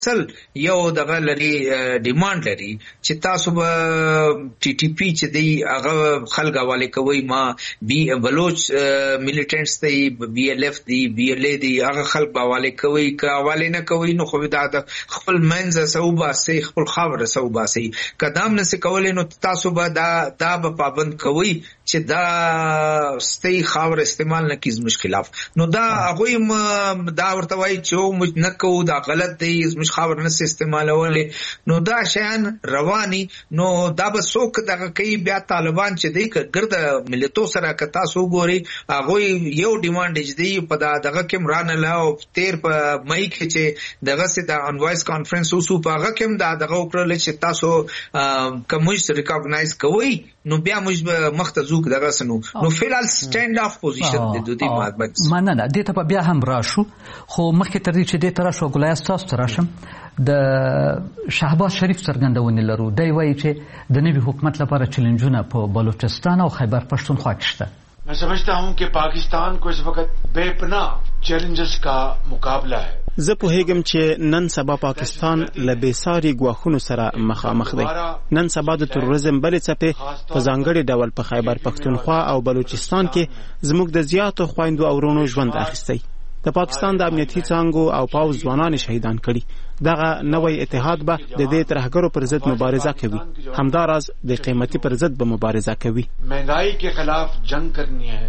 یو دغه لري ډیماند لري چې تاسو به ټي ټي پی چې دی هغه خلک حواله کوي ما بي بلوچ میلیټنټس دی بي ال اف دی بي ال اي دی هغه خلک حواله کوي که حواله نه کوي نو خو دا خپل منځ صوبه سي خپل خبره صوبه سي قدم نه کولای نو تاسو به دا به پابند کوي چې دا ستي خبره استعمال نه کیږي مشکلات نو دا هغه دا ورته وایي چې موږ نه کوو دا غلط دی خبر نه استعمالولې نو دا شیان رواني نو دا به څوک دغه کوي بیا طالبان چې دی ګرد ملتو سره که تاسو ګوري هغه یو ډیماند دی په دغه کې مران له او 13 په مئی کې چې دغه سي د انوایس کانفرنس اوسو په هغه کې دا دغه وکړل چې تاسو کومش ریکاګنایز کوي نو بیا موږ مختزوک دغه سنو نو فعال سټاند اف پوزیشن د دوی مطلب مننه دې ته بیا هم راشو خو مخکې تر دې چې دې تر شو ګلای تاسو راشم د شهباز شریف څرګندونې لرو دی وایي چې د نوي حکومت لپاره چیلنجونه په بلوچستان او خیبر پښتونخوا کې شته मैं समझता हूं कि पाकिस्तान को इस वक्त बेपनाह चैलेंजेस का मुकाबला है زه پوهیږم چې نن سبا پاکستان له بېساري ګواښونو سره مخامخ دی نن سبا د تروریزم بلې څپې په ځانګړي ډول په خیبر پښتونخوا او بلوچستان کې زموږ د زیاتو خویندو او ورونو ژوند اخیستی د پاکستان د امنیتي څانګو او پوځ ځوانان شهیدان کړي دغه نوی اتحاد به د دې ترهګرو پر ضد مبارزه کوي همداراز د قیمتي پر ضد به مبارزه کوي مهنګائی کے خلاف جنگ کرنی ہے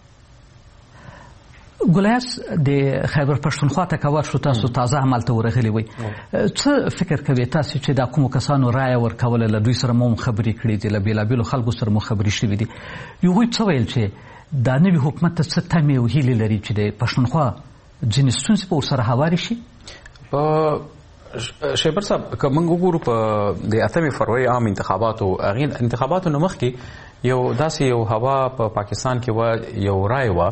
ګلیاس د خیبر پښتونخوا ته کور شو تاسو تازه عمل ته ورغلی وي څه فکر کوي تاسو چې د کوم کسانو رائے ورکول له دوی سره مو خبرې کړې دي له بیلابیلو خلکو سره مو خبرې شوې دي یو څه ویل چې د نوي حکومت ته څه تمې او هیلې لري چې د پښتونخوا ځینې ستونزې په ورسره هواري شي په شیبر صاحب که موږ وګورو په د 8 فروری عام انتخاباتو هغې انتخاباتو نه مخکې یو داسې یو هوا په پاکستان کې وه یو رایه وه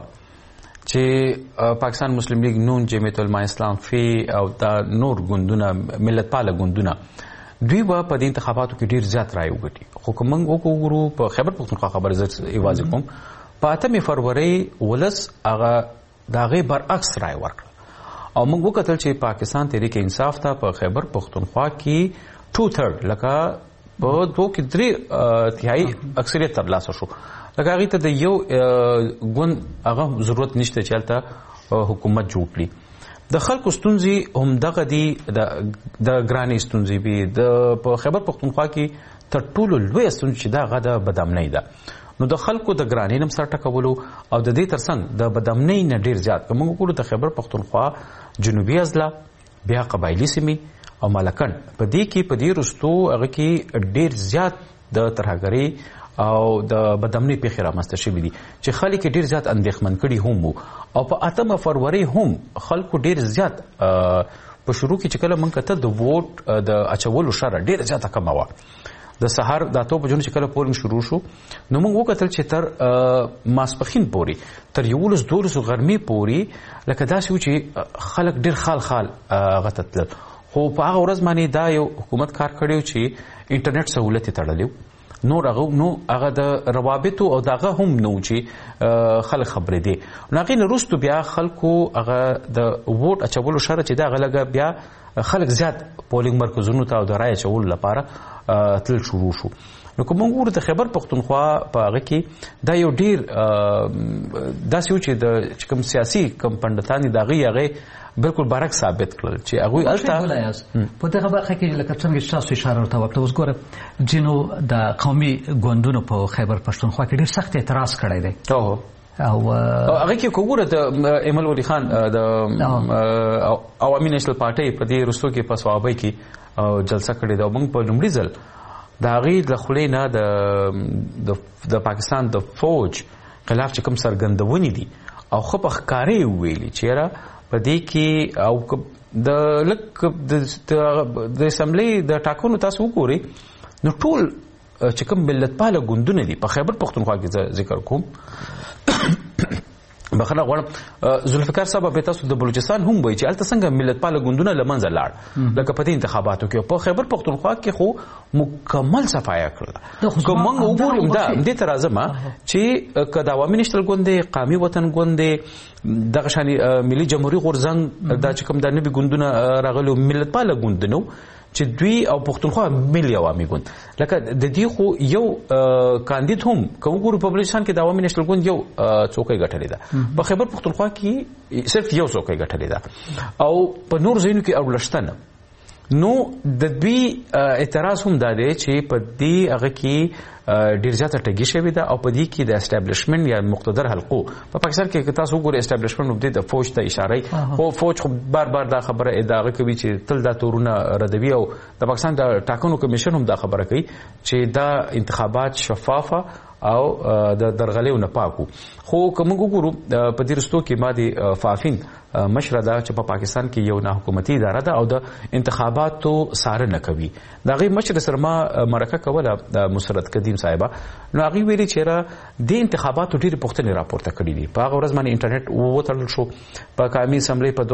چې پاکستان مسلم لیگ نون جمعیت علماء اسلام فی او دا نور ګوندونه ملت پاله ګوندونه دوی به په دې انتخاباتو کې ډېر زیات رایې وګټي خو که موږ وګورو په خیبر پښتونخوا خبره زه یوازې کوم په 8 فروری ولس هغه د هغې برعکس رایې ورکړه او موږ وکتل چې پاکستان تحریک انصاف ته په خیبر پښتونخوا کې 2/3 لکه په 2 کې 3 تیهایي اکثریت ترلاسه شو لکه هغې ته د یو ګوند هغه ضرورت نشته چې هلته حکومت جوړ کړي د خلکو ستونزې همدغه دي د ګرانۍ ستونزې وي په خیبر پښتونخوا کې تر ټولو لویه ستونزه چې ده هغه د بدامنۍ ده نو د خلکو د ګرانۍ نه سر ټکولو او د دې ترڅنګ د بدامنۍ نه ډېر زیات که موږ وګورو د خیبر پښتونخوا جنوبي اضلاع بیا قبایلي سیمې او مالکن په دې کې په دې وروستو هغه کې ډېر زیات د ترهګرۍ او د بدامنۍ پیښې رامنځته شوي دي چې خلک ډېر زیات اندېښمن کړي هم وو او په 8 فروری هم خلکو ډېر زیات په شروع کې چې کله موږ کته د ووټ د اچولو شره ډېره زیاته کمه وه د سهار د 8 بجو چې کله پولینګ شروع شو نو موږ وکتل چې تر ماسپښین پورې تر 11-12 غرمې پورې لکه داسې و چې خلک ډېر خال هغه ته تلل خو په هغه ورځ باندې دا یو حکومت کار کړی چې انټرنیټ سهولت یې تړلی نو هغه د روابطو او دغه هم نو چې خلک خبرې دي نو هغې نه وروستو بیا خلکو هغه د ووټ اچولو شره چې دغه لږه بیا خلک زیات پولینګ مرکزونو ته او د رایې اچولو لپاره تل شروع شو نو که موږ وګورو د خیبر پښتونخوا په هغه کې دا یو ډېر داسې و چې کوم سیاسي کوم پنډتان دي د هغې بالکل برعکس ثابت کړل چې هغوی هلته په دغه برخه کې لکه څنګه چې تاسو اشاره ورته وکړه اوس ګوره ځینو د قومي ګوندونو په خیبر پښتونخوا کې ډېر سخت اعتراض کړی دی او هغه کې وګوره د ایمل ولی خان د عوامي نیشنل پارټۍ په دې وروستو کې په صوابۍ کې جلسه کړې ده او موږ په لومړي ځل د هغې د خولې نه د پاکستان د فوج خلاف چې کوم څرګندونې دي او ښه په ښکاره یې وویلي چې یاره په دې کې او د لږ د اسمبلۍ د ټاکنو تاسو وګورئ نو ټول چې کوم ملت پاله ګوندونه دي په خیبر پښتونخوا کې ذکر کوم بخنه غواړم ذوالفقار صاحب به تاسو د بلوچستان هم وایي چې الته څنګه ملت پال ګوندونه لمنځه لاړ لکه په دې انتخاباتو کې په خیبر پختونخوا کې خو مکمل صفایا کړل کوم وګورم دا دې تر ازمه چې کدا عوامي نشتل ګوندې قومي وطن ګوندې دغه شان ملي جمهوریت غورځنګ دا چې کوم د نبی ګوندونه راغلو ملت پال ګوندونو چې دوی او پښتونخوا ملي عوامي ګوند لکه د دې خو یو کاندید هم کوم ګورو په بلوچستان کې د عوامي نشتل ګوند یو څوکۍ ګټلې ده په خیبر پښتونخوا کې صرف یو څوکۍ ګټلې ده او په نور ځایونو کې اورلشتنه نو د دوی اعتراض هم دا دی چې په دې هغه کې ډیر زیاته ټګي شوې ده او په دې کې د اسټابلیشمنت یا مقتدر حلقو په پاکستان کې تاسو وګورئ اسټابلیشمنت د فوج ته اشاره او فوج خو بار دا خبره ادعا کوي چې تل دا تورونه ردوي او د پاکستان د ټاکنو کمیشن هم دا خبره کوي چې دا انتخابات شفافه او د درغلیو نه پاکو خو کوم وګورو په دې رستو کې ماده فافین مشره دا چې په پاکستان کې یو نه حکومتي اداره ده او د انتخاباتو څارنه کوي دا غي مشر سره ما مرکه کوله د مسرت قدیم صاحب نو هغه ویلي چې را د انتخاباتو ډېر پوښتنې راپورته کړې دي په هغه ورځ باندې انټرنیټ وتړل شو په قومي اسمبلی په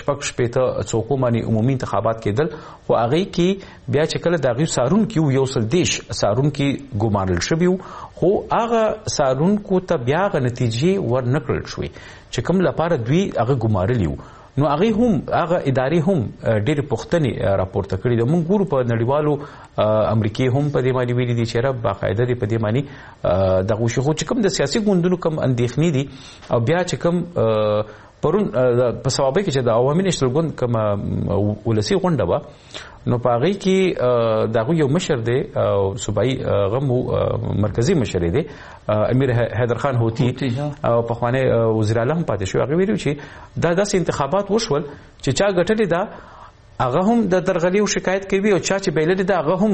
216 څوکو باندې عمومي انتخابات کېدل خو هغه کې بیا چې کله د غي سارون کې یو سل دیش سارون کې ګمارل شوی خو هغه سارونکو ته بیا غ نتیجې ورنکړل شوې چې کوم لپاره دوی هغه ګمارلی نو هغه هم هغه ادارې هم ډېر پوښتنې راپورته کړې دي موږ ګورو په نړیوالو امریکای هم په دې باندې ویلي دي چې را باقاعده دي په دې باندې دغه شو چې کوم د سیاسي ګوندونو کوم اندېښنې دي او بیا چې کوم پرون په سوابه کې چې د عوامي نشتل ګوند کوم ولسی غونډه و نو په هغه کې دغه یو مشر دی صوبایي غمو مرکزی مشر دی امیر حیدر خان هوتی او په خوانه وزیر اعلی هم پاتې شو هغه ویلو چې دا داسې انتخابات وشول چې چا ګټلې ده هغه هم د درغلي او شکایت کوي او چا چې بیلل ده هغه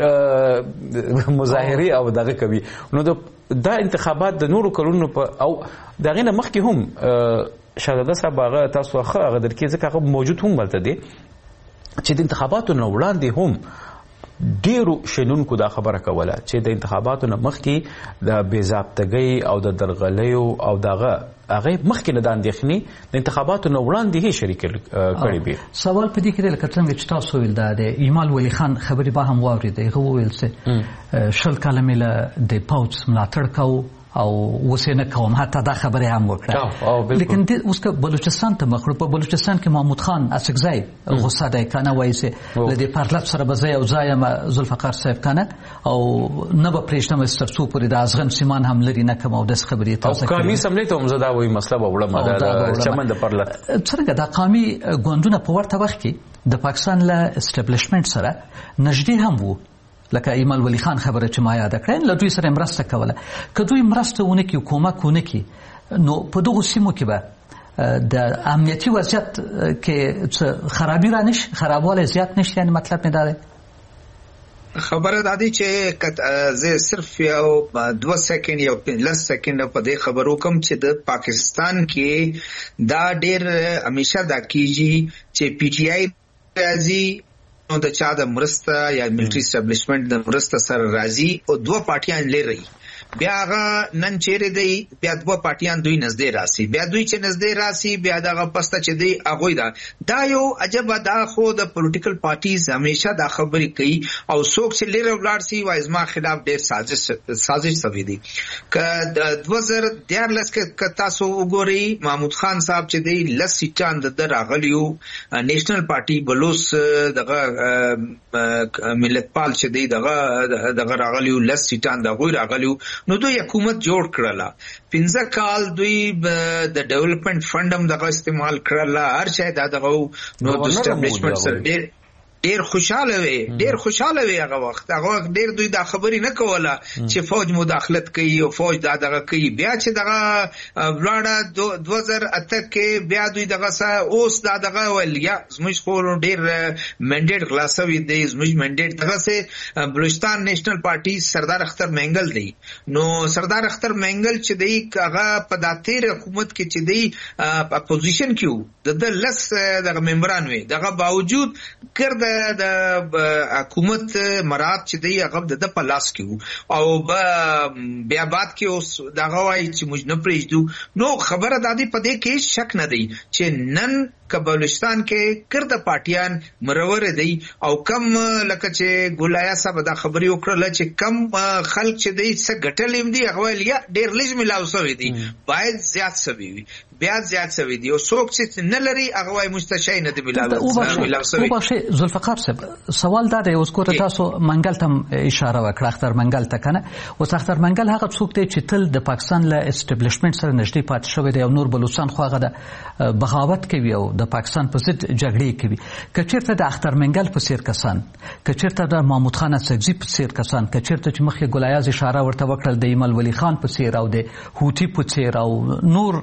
هم مظاهره او دغه کوي نو دا انتخابات د نورو کلونو په او دغه نه مخکې هم شاهزاده صاحب هغه تاسو هغه درکې ځکه هغه موجود هم ولته دي چې د انتخاباتو نه وړاندې هم ډیرو شنونکو دا خبره کوله چې د انتخاباتو نه مخکې د بې ضابطګۍ او د درغلیو او دغه هغه مخکې نه د اندېښنې د انتخاباتو نه وړاندې هي شریک کړي به سوال په دې کې لکه څنګه چې تاسو ویل دا د ایمال ولی خان خبرې به هم واورېدې هغه وویل چې شل کاله مې د پاوچ ملاتړ کوو او وسنه کوم حتی دا خبره هم وکړه لیکن اوس که بلوچستان ته مخ په بلوچستان کې محمود خان اسکزای غصه ده کنه وایسه لدی پارلمان سره بځای او ځای ما ذوالفقار صاحب کنه او نه به پرېښتم سترڅو پرې د ازغن سیمان هم لري نه کوم او د خبرې تاسو او قومي سملې ته هم زدا وایي مسله وړه د چمن د پرلط څنګه د قومي ګوندونه په ورته وخت کې د پاکستان له اسټابلیشمنت سره نږدې هم وو لکه ایمال ولی خان خبره چې ما یاد کړم له دوی سره مرسته کوله که دوی مرسته ونه کی کومک ونه کی نو په دغه سیمو کې به د امنیتي وضعیت کې خرابي رانش خرابواله زیات نشي یعنی مطلب نه ده خبره د دې چې زه صرف یو 2 سکند یو 10 سکند په دې خبرو کوم چې د پاکستان کې دا ډېر همیشه دا کیږي چې پی ټی آی راځي نو د چا د مرسته یا ملټری اسټابلیشمنت د مرسته سره راځي او دوه پارټیان لري بیا هغه نن چیرې دی بیا دوه پارټیان دوی نږدې راسي بیا دوی چې نږدې راسي بیا دغه پسته چې دی هغه دا یو عجب دا خو د پولیټیکل پارټیز همیشه دا خبرې کوي او څوک چې لري ولاړ سي وای زما خلاف ډېر سازش شوی دی ک 2014 کې تاسو وګورئ محمود خان صاحب چې دی لس سیټان د راغلیو نېشنل پارټي بلوس دغه ملت پال چې دی دغه راغلیو لس سیټان دغه راغلیو نو دوی حکومت جوړ کړله 15 کال دوی د ډیولپمنٹ فند هم دغه استعمال کړله هر شي دغه نو د اسټابلیشمنت سره ډیر خوشاله وي هغه وخت هغه ډیر دوی دا خبرې نه کوله چې فوج مداخلت کوي او فوج دغه کوي بیا چې دغه ولاړه 2008 کې بیا دوی دغه اوس دغه ول یا زموږ خو ډیر منډیټ خلاصوي دی زموږ منډیټ دغه سه بلوچستان نېشنل پارټي سردار اختر منګل دی نو سردار اختر منګل چې دی هغه په داتیر حکومت کې چې دی اپوزیشن کیو د لس دغه ممبران وي دغه باوجود ګرد ځکه د حکومت مراد چې دی هغه د پلاس کې او بیا بعد کې اوس دغه وایي چې موږ نه پرېږدو. نو خبره د دې په دې کې شک نه دی چې نن بلوچستان کې ګرده پارټیان مرور دي او کم لکه چې ګولایا صاحب دا خبرې وکړه چې کم خلک چې دی څه ګټلې دي هغه یا ډېر لږ ملاو شوی دي باید زیات شوی وي بیا زیات شوی دي او څوک چې نه لري هغه وايي مستشای نه دی ملاو شوی. او بخښه ذوالفقار صاحب سوال دا دی اوس کوته تاسو منګل ته اشاره وکړه اختر منګل ته کنه اوس اختر منګل هغه څوک دی چې تل د پاکستان له اسټابلیشمنت سره نږدې پاتې شوی دی او نور بلوچستان خو هغه د بغاوت کوي او د پاکستان په ضد جګړې کوي. کچیرته د اختر منګل په څیر کسان کچیرته د محمود خان اڅکزي په څیر کسان کچیرته چې مخکې ګلایاز اشاره ورته وکړل د ایمل ولی خان په څیر او د هوتی په څیر او نور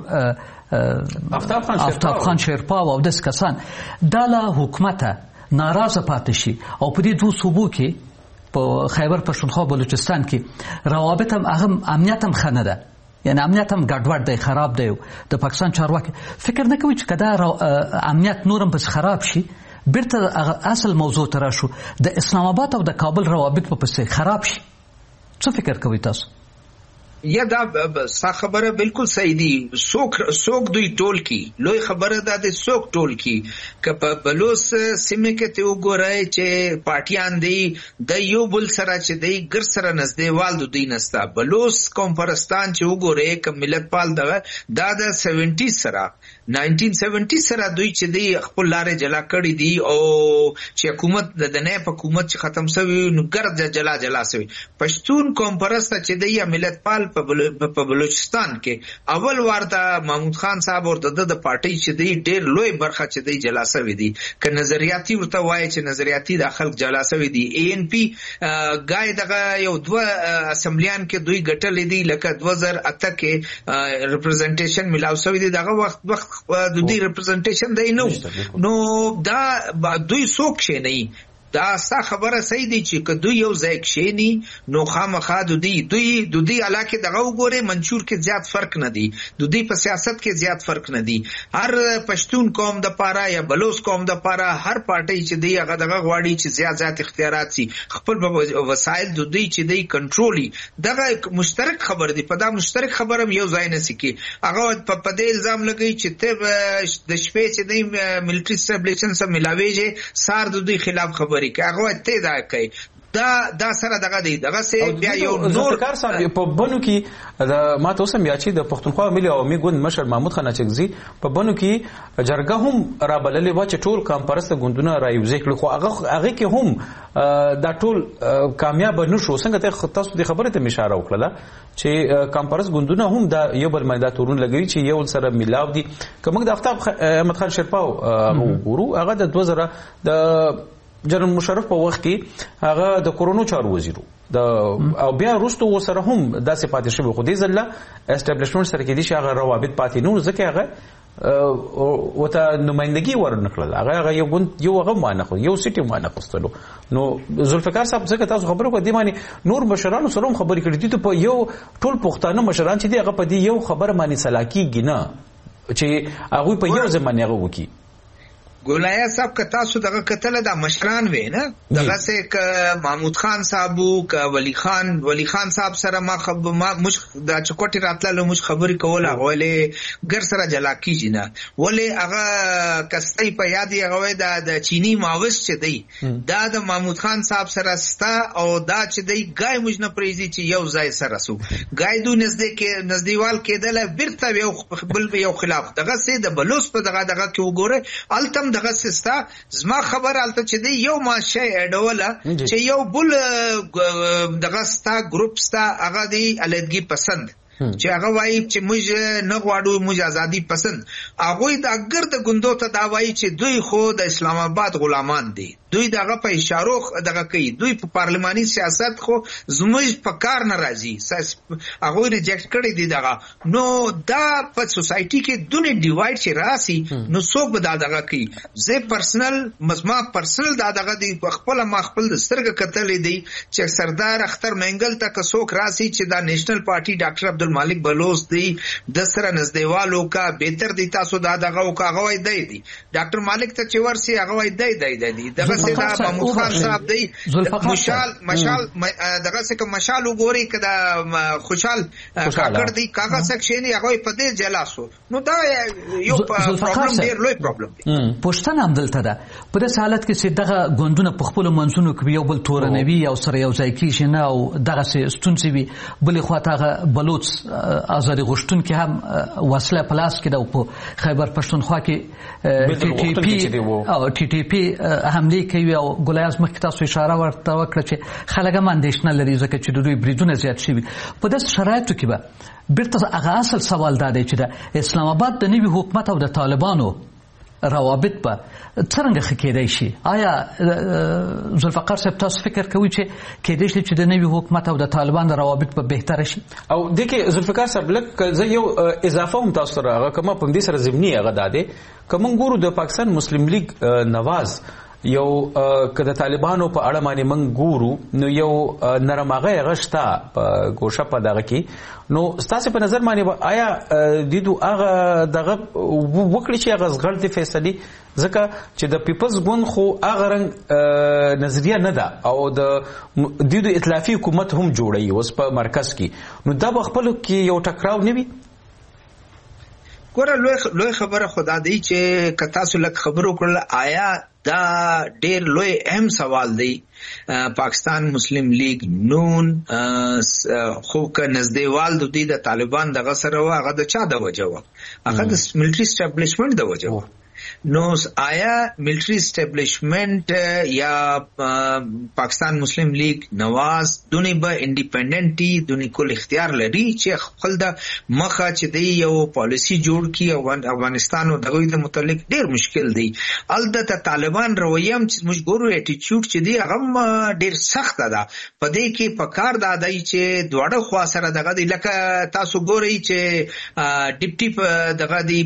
آفتاب خان شیرپا او داس کسان د حکومت ناراضه پاتې شي او په دې دوه صوبو کې په خیبر پښتونخوا بلوچستان کې روابط هم امنیت هم خنه ده یعنی امنیت هم ګډوډ دی خراب دی د پاکستان چارواکي فکر نه کوي چې کدا امنیت نورم بس خراب شي بیرته اصل موضوع ته راشو د اسلام آباد او د کابل روابط په پسې خراب شي. څه فکر کوي تاسو؟ یا دا خبره بالکل صحیح دي. څوک دوی ټول کی لوی خبره ده د څوک ټول کی که په بلوچ سیمه کې ته وګورئ چې پارټیان دي د یو بل سره چې دی ګر سره نږدېوال دوی نستا. بلوچ قوم پرستان چې وګورئ که ملت پال ده دا د 70 سره 1970 سره دوی چې دی خپل لارې جلا کړی دي او چې حکومت د نایب حکومت چې ختم شوی نو ګرد جلا شوی. پښتون قوم پرست چې دی یا ملت پال په بلوچستان کې اول وارته محمود خان صاحب ورته د پارټي چې دی ډېر لوی برخه چې دی جلا شوی دي که نظریاتي ورته وایي چې نظریاتي د خلک جلا شوی دي. ANP ګای دغه یو دوه اسمبلیان کې دوی ګټلې دي لکه 2008 کې ریپرزنټیشن ملاو شوی دي دغه وخت د دوی ریپرزنټیشن دی نو دا دوی څوک شي نه دا ستا خبره صحیح دی چې که دوی یو ځای کښېني نو خامخا دوی علاقې دغه وګورئ منشور کې زیات فرق نه دی دوی په سیاست کې زیات فرق نه دی. هر پښتون قوم د پاره یا بلوچ قوم د پاره هر پارټي چې دی هغه دغه غواړي چې زیات اختیارات سي خپل وسایل دوی چې دی کنټرولي دغه مشترک خبر دی. په دا مشترک خبره یو ځای نه سي کې هغه په دې الزام لګي چې ته د شپې چې دی ملټري اسټابلیشن سره ملاويږي سار دوی خلاف خبري که هغه ته دا کوي دا سره دغه دی دغه سه بیا یو نور کار صاحب په بنو کې د ما ته سم یا چې د پښتونخوا ملي عوامي ګوند مشر محمود خان اڅکزي په بنو کې جرګه هم را بللې و چې ټول کمپرست ګوندونه را یوځای کړي خو هغه کې هم دا ټول کامیاب نشو. څنګه تاسو د خبرې ته اشاره وکړه چې کمپرست ګوندونه هم دا یو بل باندې تورون لګوي چې یو سره ملاو دي. کومه د آفتاب احمد خان شیرپا ورو هغه د 2000 د جنرال مشرف په وخت کې هغه د کورونو چارو وزیرو او بیا وروسته وسره هم داسې پاتې شوی خو دې ځله اسټابلیشمنت سره کې دي چې هغه روابط پاتې نو ځکه هغه وته نمائندګي ورنکړل هغه یو هغه مانه خو یو سیټي مانه خستلو. نو ذوالفقار صاحب څنګه تاسو خبرو کو دی معنی نور مشرانو سره هم خبرې کړې دي ته په یو ټول پښتانه مشران چې دی هغه په دې یو خبره معنی سلاکیږي نه چې هغه په یو ځمانه هغه وکي. ګولایا صاحب که تاسو دغه کتل دا مشران وې نه دغه سه ک محمود خان صاحب ک ولی خان صاحب سره ما مش د چکوټی راتللو مش خبرې کوله غولې ګر سره جلا کیږي نه ولې هغه کستۍ په یاد یې هغه د چینی ماوس چې دی دا د محمود خان صاحب سره ستا او دا چې دی ګای مج نه پریزي چې یو ځای سره سو ګای دو نزدېوال کېدل بیرته یو بل یو خلاف دغه سه د بلوس په دغه کې وګوره التم دغه سستا زما خبر الته چې دی یو ماشه اډوله چې یو بل دغه ستا ګروپ ستا هغه دی علیحدګي پسند چې هغه وایي چې موږ نه غواړو موږ ازادي پسند هغه د اگر د ګوندو ته دا وایي چې دوی خو د اسلام آباد غلامان دي دوی دغه په اشارو دغه کوي دوی په پارلماني سیاست خو زموږ په کار ناراضي هغه ریجیکټ کړی دي دغه نو دا په سوسایټي کې دونه ډیوایډ چې راسي نو څوک به دغه کوي. زه پرسنل مزما پرسنل دغه دی خپل ما خپل د سترګه کتلې دی چې سردار اختر منګل ته څوک راسي چې دا نېشنل پارټي ډاکټر عبدالمالک بلوچ دی د سره نزدېوالو کا بهتر دی تاسو دغه او کا غوي دی ډاکټر مالک ته چې ورسي هغه وای دی دغه چې دا محمود خان صاحب دی مشال دغه څه کوم مشال وګوري کدا خوشحال کاکړ دی کاغه سکشن هغه په دې جلاسو نو دا یو پرابلم ډیر لوی پرابلم دی پښتنه هم دلته ده په دې حالت کې چې دغه غوندونه په خپل منځونو کې یو بل تورنوي او سره یو ځای کېږي نه او دغه ستونزې وي بلې خواته هغه بلوچ آزادي غوښتونکي هم وسله په لاس کې ده او په خیبر پښتونخوا کې ټي ټي پي حملې کوي او ګلایاز مخکې تاسو اشاره ورته وکړه چې خلک هم اندېښنه لري ځکه چې د دوی بریدونه زیات شوي په داسې شرایطو کې به بیرته هغه اصل سوال دا دی چې د اسلام آباد د نوي حکومت او د طالبانو روابط به څرنګه ښه کېدای شي آیا ذوالفقار صاحب تاسو فکر کوئ چې کېدای شي چې د نوي حکومت او د طالبان روابط به بهتره شي او دغه ذوالفقار صاحب لکه زه یو اضافه هم تاسو سره هغه کومه په دې سره ضمني هغه داده کوم ګورو د پاکستان مسلم لیگ نواز یو کله طالبانو په اړه باندې من ګورو نو یو نرمغه غشتا په ګوشه په دغه کې نو ستاسو په نظر باندې آیا دیدو هغه دغه وکړي چې هغه غلطي فیصله ځکه چې د پیپلز ګوند خو هغه رنګ نظریه نه ده او د دیدو ائتلافي حکومت هم جوړي اوس په مرکز کې نو دا خپل کې یو ټکراو نه وي ګوره لوی خبره خدا دی چې کتا سو لک خبرو کړل آیا دا ډیر لوی اهم سوال دی پاکستان مسلم لیگ نون خو که نزدېوال د دې د طالبان دغه سره هغه د چا د وجه و هغه د ملټری اسټابلیشمنت د وجه و نو آیا ملټری اسټابلیشمنت یا پاکستان مسلم لیگ نواز دونی به انډیپندنټي دونی کول اختیار لري چې خپل د مخه چې دی یو پالیسی جوړ کی او افغانستان او دغه د متعلق ډیر مشکل دی البته طالبان رویه هم چې موږ ګورو اټیټیوډ چې دی هغه ډیر سخت ده په دې کې په کار دا دی چې دواړه خوا سره دغه دی لکه تاسو ګورئ چې ډیپټي دغه دی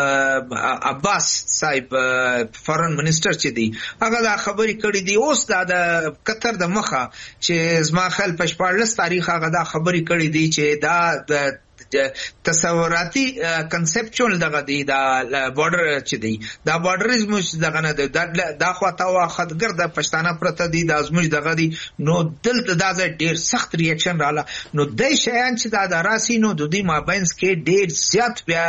عباس صاحب فارن منسٹر چې دی هغه دا خبرې کړې دي اوس دا د قطر د مخه چې زما خل په 14 تاریخ هغه دا خبرې کړې دي چې دا د تصوراتي کنسپچوال دغه دی دا بارډر چې دی دا بارډریزم دغه نه دا خواته واخدګر د پښتانه پرته دی د ازموج دغه دی نو دلته دا ډیر سخت ریاکشن رااله نو د شیان چې دا دراسي نو د دې مابینس کې ډیر زیات بیا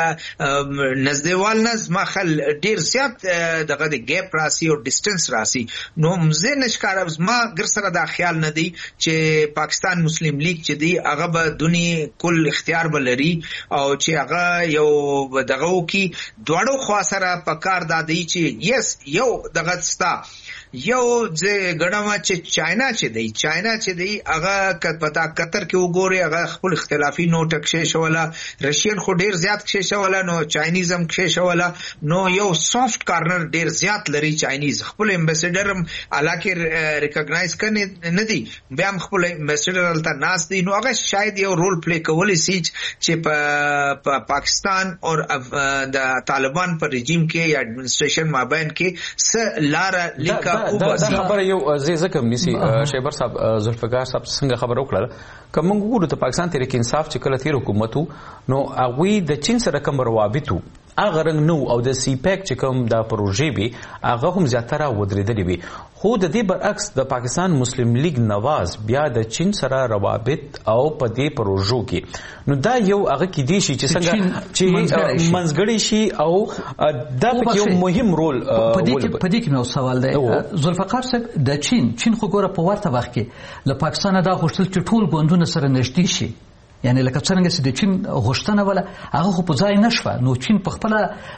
نزدېوال نز مخل ډیر زیات دغه دی ګیپ راسي او ډیسټنس راسي نو مزه نشکار ما ګر سره دا خیال نه دی چې پاکستان مسلم لیگ چې دی هغه به دونی کل اختیار لري او چې هغه یو دغه کی دواړو خوا سره پکار دادی چې یس یو دغه ستا یو ځ ګډما چې چاینا چې دی هغه پتا قطر کې وګوري هغه خپل اختلافي نوټ کښې شولا رشین خو ډیر زیات کښې شولا نو چاینیزم کښې شولا نو یو سافت کارنر ډیر زیات لري چاینیز خپل امبیسډر هم علاقه ریکګنایز کړي نه دی بیا خپل امبیسډر الته ناس دی نو هغه شاید یو رول پلی کولی سي چې په پاکستان او د طالبان پر رژیم کې یا اډمنستریشن مابین کې س لار لیکا دا خبره یو ځکه نسی شیبر صاحب ذوالفقار صاحب څنګه خبر وکړه کوم ګورو ته پاکستان تحریک انصاف چې کله تیر حکومتو نو هغه د چین سره کوم روابطو هغه رنګ نو او د سی پیک چې کوم د پروژې به هغه هم زیاتره ودرېدلې وي خو د دې برعکس د پاکستان مسلم لیگ نواز بیا د چین سره روابط او په دې پروژو کې نو دا یو هغه کې دی چې څنګه چې منځګړی شي او دا یو مهم رول په دې کې نو سوال دی ذوالفقار صاحب د چین خو ګوره په ورته وخت کې له پاکستان دا غوښتل چې ټول ګوندونه سره نږدې شي یعنی لکه څنګه چې د چین غوښتنه ولا هغه خو په ځای نشوه نو چین په خپل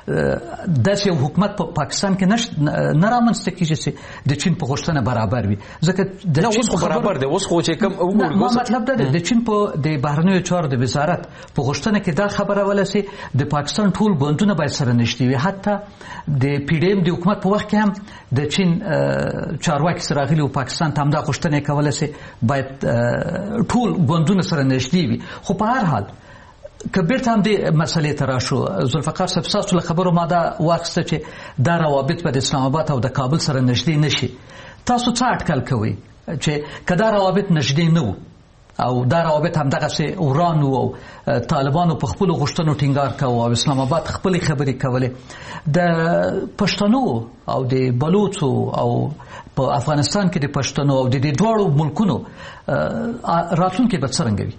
داسې یو حکومت په پاکستان کې نه رامنځته کیږي چې د چین په غوښتنه برابر وي ځکه د چین خو برابر دی اوس خو چې کوم وګورئ مطلب دا د چین په د بهرنیو چارو د وزارت په غوښتنه کې دا خبره ولا سي د پاکستان ټول ګوندونه باید سره نشته وي حتی د پی ډی ایم د حکومت په وخت کې هم د چین چارواکي سره غلي او پاکستان ته هم دا غوښتنه کوله سي باید ټول ګوندونه سره نشته وي خو په هر حال کبیرته هم د مسلې ته راشو ذوالفقار صاحب تاسو له خبرو ما دا واخیسته چې دا روابط په اسلام آباد او د کابل سره نږدې نشي تاسو څه اټکل کوئ چې کدا روابط نږدې نه وو او دا روابط هم دغه سي ورانو او طالبانو په خپل غشتنو ټینګار کاوه او اسلام آباد خپل خبرې کولې د پښتنو او د بلوچو او په افغانستان کې د پښتنو او د دې دوړو ملکونو راتلونکي به څنګه وي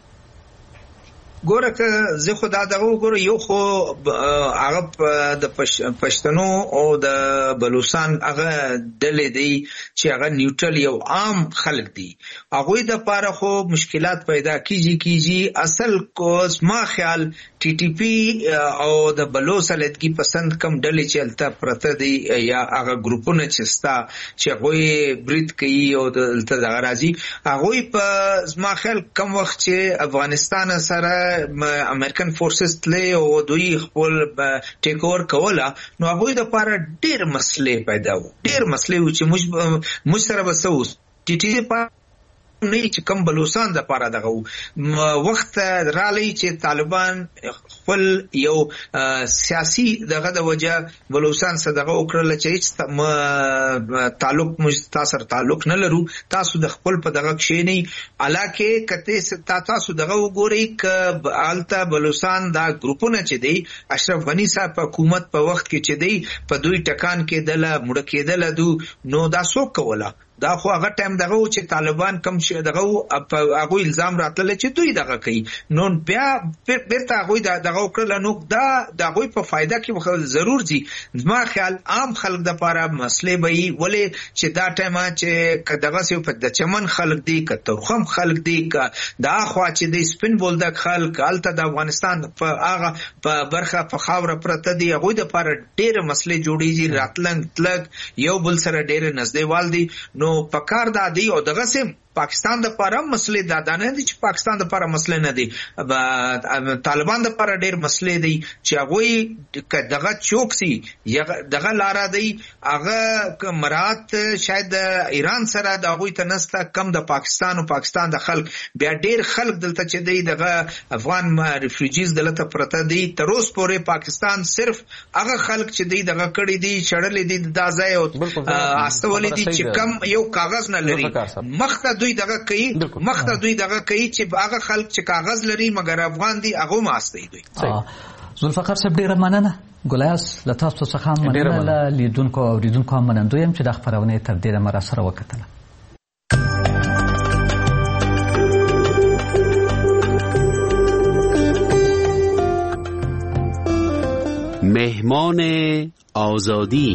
ګوره که زه خو دا دغه وګوره یو خو هغه د پښتنو او د بلوچستان هغه ډلې دی چې هغه نیوټرل یو عام خلک دي هغوی د پاره خو مشکلات پیدا کیږي اصل کوز ما خیال ټي ټي پی او د بلوچ سلطګي پسند کم ډلې چې الته پرته دي یا هغه ګروپونه چې ستا چې هغوی برید کوي او دلته دغه راځي هغوی په ما خیال کم وخت چې افغانستان سره امریکن فورسز تلې او دوی خپل ټیک اوور کوله نو هغوی د پاره ډېر مسلې پیدا وو ډېر مسلې و چې موږ سره به څه وو ټي ټي پی نه چې کم بلوچستان د پاره دغه وخت رالی چې طالبان خپل یو سیاسي دغه د وجه بلوچستان سره دغه وکړل چې تعلق مستاثر تعلق نه لرو تاسو د خپل په دغه کې نه علاقه کته تاسو دغه وګورئ ک الته بلوچستان دا ګروپونه چې دی اشرف غنی صاحب حکومت په وخت کې چې دی په دوی ټکان کې دله مړ کېدل دو نو دا څوک کوله دا خو هغه ټایم دغه چې طالبان کم شي دغه هغه الزام راتل چې دوی دغه کوي نو بیا بیرته هغه دغه وکړل نو دا دغه په فائدہ کې ضرور دي ما خیال عام خلک د لپاره مسلې به ولې چې دا ټایم چې دغه څه په د چمن خلک دي کترخم خلک دي دا خو چې د سپین بولدک خلک الته د افغانستان په هغه په برخه په خاور پرته دي هغه د لپاره ډېر مسلې جوړیږي راتلنګ تلک یو بل سره ډېر نږدېوال دي نو پکار دا دی او دغه سم پاکستان د لپاره مسلې دا نه دي چې پاکستان د لپاره مسلې نه دي طالبان د لپاره ډېر مسلې دي چې هغه دغه چوکسي دغه لارا دی هغه مرات شاید ایران سره د هغه تنسته کم د پاکستان او پاکستان د خلک بیا ډېر خلک دلته چې دی دغه افغان ریفیوجیز دلته پرته دي تر اوسه پورې پاکستان صرف هغه خلک چې دی دغه کړي دي شړلې دي د ځای او استولې دي چې کم یو کاغذ نه لري مخته دوی دغه کوي مخته دوی دغه کوي چې هغه خلک چې کاغذ لري مګر افغان دي هغه ماستي دوی ذوالفقار صاحب ډیره مننه ګولیاس له تاسو څخه مننه لیدونکو او اوریدونکو هم منندوی یم چې د خبرونه تر ډیره مر سره وکړه مهمان آزادی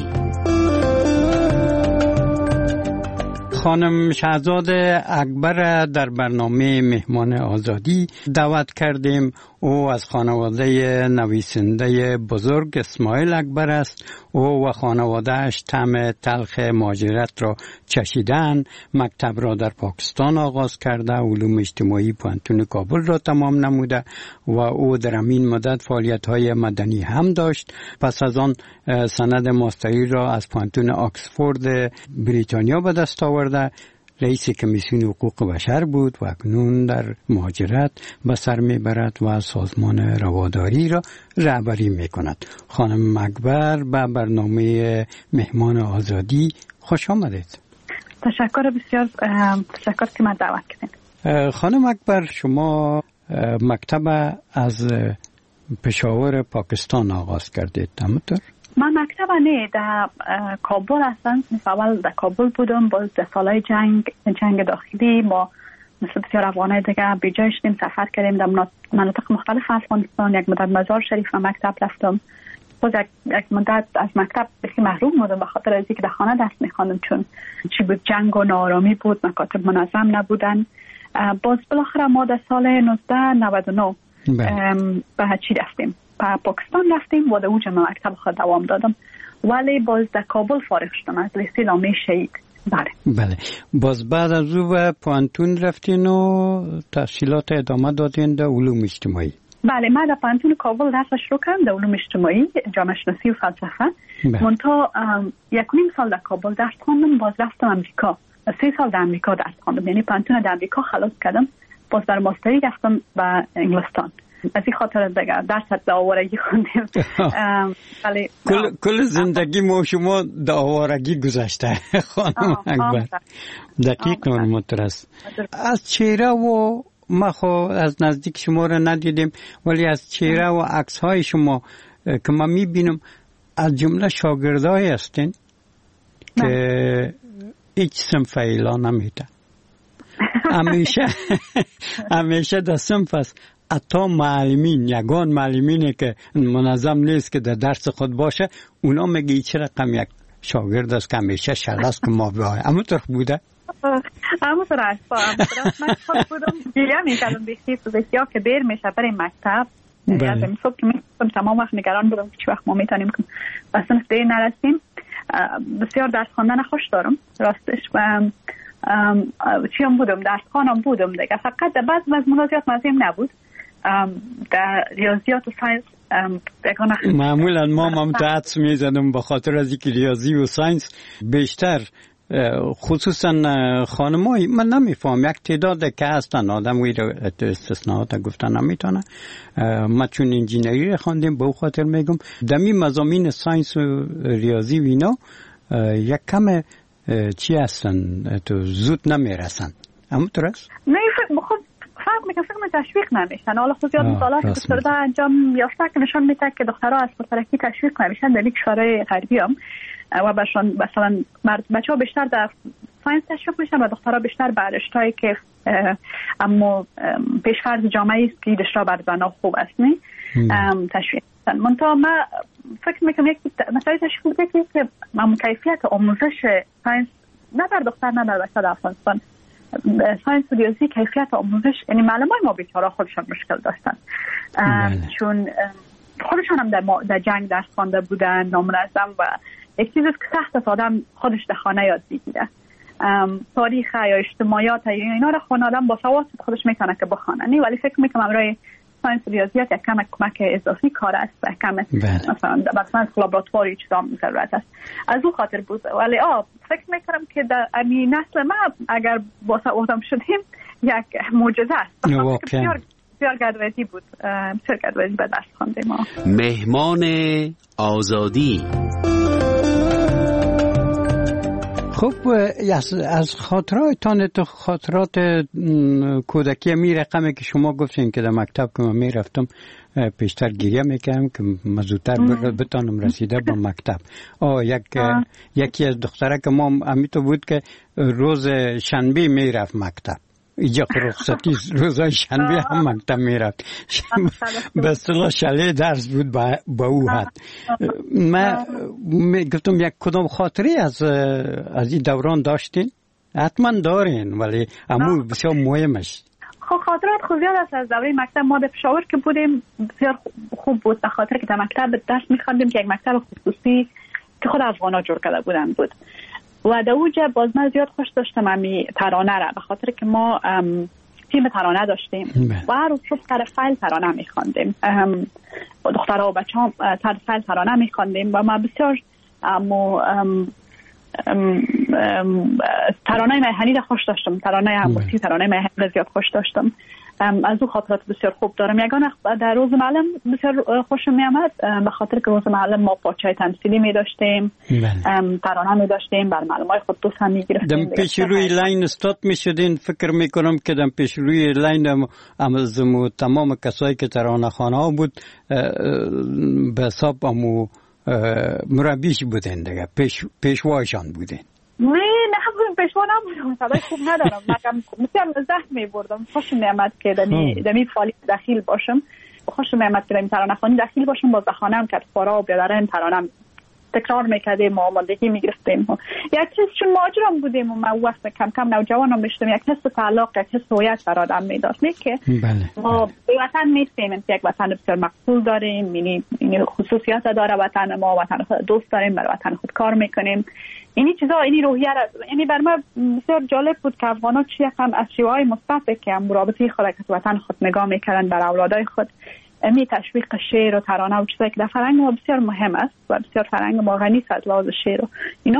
خانم شهزاد اکبر در برنامه مهمان آزادی دعوت کردیم. او از خانواده نویسنده بزرگ اسماعیل اکبر است. او و خانواده‌اش طعم تلخ مهاجرت را چشیدن. مکتب را در پاکستان آغاز کرده، علوم اجتماعی پوهنتون کابل را تمام نموده و او در همین مدت فعالیت‌های مدنی هم داشت. پس از آن سند ماستری را از پوهنتون آکسفورد بریتانیا به دست آورده. رئیس کمیسیون حقوق بشر بود و اکنون در مهاجرت به سر میبرد و سازمان رواداری را رهبری میکند. خانم اکبر به برنامه مهمان آزادی خوش آمدید. تشکر بسیار، تشکر که من دعوت کردین. خانم اکبر، شما مکتب از پشاور پاکستان آغاز کردید، همونطور؟ من مکتب نه در کابل هستم. اول در کابل بودم، باز در سالهای جنگ داخلی ما مثل بسیار افغانای دیگه بیجا شدیم، سفر کردیم در مناطق مختلف افغانستان. یک مدت مزار شریف و مکتب رفتم. باز یک مدت از مکتب بسیار محروم بودم به خاطر از اینکه در خانه درس میخواندم، چون چی بود جنگ و نارامی بود، مکاتب منظم نبودن. باز بالاخره ما در سال 1999 به چی رفتیم، پاکستان رفتیم و در اوج مکتب خود دوام دادم، ولی باز در کابل فارغ شدم از لیسه لامه شهید. بله. باز بعد از او به پوهنتون رفتین و تحصیلات ادامه دادین در علوم اجتماعی؟ بله، من در پوهنتون کابل درس شروع کردم در علوم اجتماعی، جامعه شناسی و فلسفه. منتها 1.5 سال در کابل درس خواندم، باز رفتم امریکا. 3 سال در امریکا درس خواندم، یعنی پوهنتون در امریکا خلاص کردم. باز در ماستری رفتم به انگلستان. از این خاطر دیگه درس داورگی خوندیم. ولی کل زندگی ما شما داورگی گذشته خانم اکبر. دقیق نمونتر است. از چهره و ما خو از نزدیک شما را ندیدیم، ولی از چهره و عکس های شما که من میبینم از جمله شاگردای هستین که هیچ صنف اعلان نمیده. همیشه در صنف است. حتی معلمین، یگان معلمینه که منظم نیست که در درس خود باشه، اونا میگه چه رقم یک شاگرد است که همیشه شرست که ما بیایم. اما طرف بوده؟ اما طرف من خود بودم گیاه میکردم بسیار که دیر میشه برای مکتب. یعنی صبح که میکنم تمام وقت نگران بودم که چه وقت ما میتونیم که بسنف دیر نرسیم. بسیار درس خواندن خوش دارم راستش و چیم بودم درس خوانم بودم دیگه، فقط در بعض مضمونا زیاد مزیم نبود. در ریاضیات و ساینس معمولا ما ممتعت میزنم به خاطر از اینکه ریاضی و ساینس بیشتر خصوصا خانمایی من نمیفهم، یک تعداد که هستن آدم وی رو استثناءات گفتن نمیتونه. ما چون انجینری رو خواندیم به او خاطر میگم دمی مضامین ساینس و ریاضی و اینا یک کم چی هستن تو زود نمیرسن. اما درست؟ نه خب فرق میکنه، فکر تشویق نمیشن. حالا خود زیاد مطالعات دکتردا انجام یافته که نشان میده که دخترها از پرترکی تشویق نمیشن در کشورهای غربی هم و مثلا بچه‌ها بیشتر در ساینس تشویق میشن و دخترها بیشتر بر رشته‌ای که اما پیشفرض جامعه است که رشته بر زن‌ها خوب است نه تشویق میشن. منتها ما فکر میکنم یک مسئله تشویق دیگه که کیفیت آموزش ساینس نه در دختر نه در بچه در افغانستان ساینس و ریاضی کیفیت آموزش، یعنی معلمای ما بیچاره خودشان مشکل داشتن چون خودشان هم در جنگ درس خوانده بودن نامنظم و یک چیزی که سخت است آدم خودش در خانه یاد بگیره. تاریخ یا اجتماعیات اینا رو خود آدم با سواد خودش میتونه که بخونه، ولی فکر میکنم برای ساینس و ریاضیات یک کم کمک اضافی کار است و کم مثلا لابراتواری چیزا ضرورت است. از اون خاطر بود. ولی فکر میکنم که در امی نسل ما اگر با سوادم شدیم یک معجزه است. بسیار گردوزی بود، بسیار گردوزی به دست خواندیم ما. مهمان آزادی. خب از خاطراتتان تو خاطرات کودکی می رقمی که شما گفتین که در مکتب که من می رفتم پیشتر گریه میکنم که مزودتر بتانم رسیده با مکتب. یکی از دختره که ما امیتو بود که روز شنبه می رفت مکتب، اینجا رخصتی روزای شنبه هم مکتب میرفت. به اصطلاح شله درس بود با او حد. من گفتم یک کدام خاطری از این دوران داشتین؟ حتما دارین ولی امور بسیار مهمش. خب خاطرات خود زیاد است از دوره مکتب. ما در پشاور که بودیم بسیار خوب بود به خاطر که در مکتب درس میخواندیم که یک مکتب خصوصی که خود افغانا جور کرده بودن بود و در اوجه باز من زیاد خوش داشتم امی ترانه را به خاطر که ما تیم ترانه داشتیم و هر روز صبح سر فیل ترانه میخواندیم. دخترها و بچه ها سر فیل ترانه میخواندیم و ما بسیار ترانه میهنی را خوش داشتم. ترانه هموسی ترانه میهنی را زیاد خوش داشتم. از او خاطرات بسیار خوب دارم. یگانه در روز معلم بسیار خوشم میامد به خاطر که روز معلم ما پارچه تمثیلی می داشتیم، ترانه می داشتیم، بر معلمای خود دوست هم می گرفتیم. دم پیش روی لاین استاد می شدین. فکر می کنم که دم پیش روی لاین امازمو تمام کسایی که ترانه خانه ها بود به حساب امو مربیش بودن دیگه، پیشوایشان بودن. نه پیشوا نبودم، صدای خوب ندارم. من بسیار لذت می‌بردم. خوشم می‌آمد که دمی فعالیت داخل باشم. خوشم می‌آمد که دمی ترانه خوانی داخل باشم. باز خانه‌ام که فارا و بیادران ترانه تکرار می‌کردیم و آمادگی می‌گرفتیم. یک چیز چون مهاجرم بودیم و من وقت کم کم نوجوانم می‌شدم، یک حس تعلق، یک حس هویت بر آدم می‌داشت. که ما به وطن می‌رسیم، یک وطن بسیار مقبول داریم، یعنی خصوصیات داره وطن ما، وطن خود دوست داریم، برای وطن خود کار می‌کنیم. اینی چیزا، اینی روحیه، یعنی بر من بسیار جالب بود که افغانا چی هم از شیوه‌های مثبت که هم رابطه خود که وطن خود نگاه می‌کردن بر اولادای خود، می تشویق شعر و ترانه و چیزایی که در فرهنگ ما بسیار مهم است و بسیار فرهنگ ما غنی است از لحاظ شعر و اینا.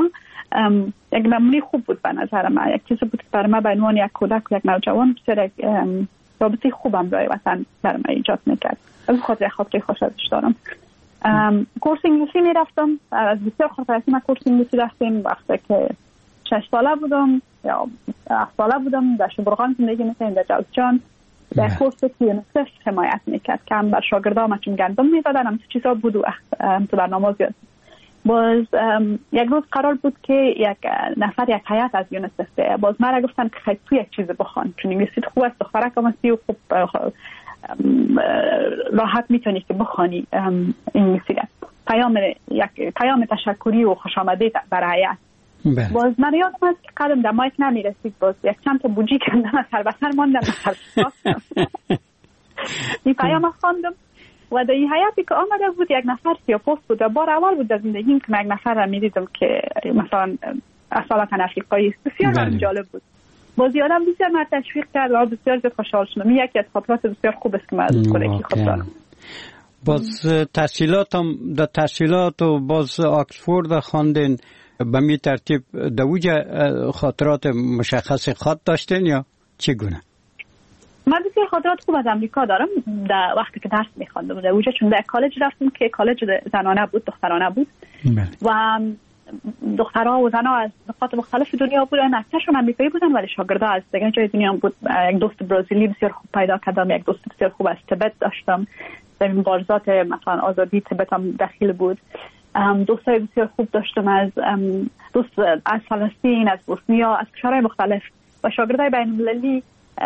یک نمونه خوب بود به نظر من. یک چیز بود که برای من به عنوان یک کودک و یک نوجوان بسیار رابطه خوبم برای وطن در من ایجاد میکرد. از خاطر خوش ازش دارم. کورس انگلیسی میرفتم، از بسیار خاطراتی من کورس انگلیسی رفتیم وقتی که 6 ساله بودم یا 7 ساله بودم. در شبرغان زندگی میکردیم، در جوزجان. در کورسی که یونیسف حمایت میکرد که هم بر شاگردام چون گندم میدادن، هم چیزا بود و تو برنامه زیاد. باز یک روز قرار بود که یک نفر یک هیئت از یونیسف بیاید. باز مرا گفتن که خیلی تو یک چیز بخوان چون انگلیسی خوب است، دخترک هم هستی و خوب راحت میتونی که بخوانی انگلیسی را. پیام تشکری و خوش آمدید برای هیئت. باز من یادم است که قدم در مایک نمیرسید، باز یک چند تا بوجی کندم، سر بسر ماندم، این پیام خواندم و در این حیاتی که آمده بود یک نفر سیاه‌پوست بود و بار اول بود در زندگیم که من یک نفر را می‌دیدم که مثلا اصالتا افریقایی است. بسیار جالب بود. باز یادم بسیار من تشویق کرد و بسیار زیاد خوشحال شدم. یکی از خاطرات بسیار خوب است که من از کودکی خود دارم. باز تحصیلات و باز آکسفورد خواندین، به می ترتیب دوجه خاطرات مشخص خاط داشتین یا چگونه؟ من بسیار خاطرات خوب از امریکا دارم. در وقتی که درس می‌خواندم در اونجا، چون در کالج رفتم که کالج زنانه بود، دخترانه بود. و دخترها و زنها از نقاط مختلف دنیا بودن، اکثرشون آمریکایی بودن ولی شاگردا از دیگر جای دنیا بود. یک دوست برزیلی بسیار خوب پیدا کردم، یک دوست بسیار خوب از تبت داشتم، در مبارزات مثلا آزادی تبت هم داخل بود. دوستای بسیار خوب داشتم از دوست از فلسطین، از بوسنیا، از کشورهای مختلف و شاگردای بین‌المللی.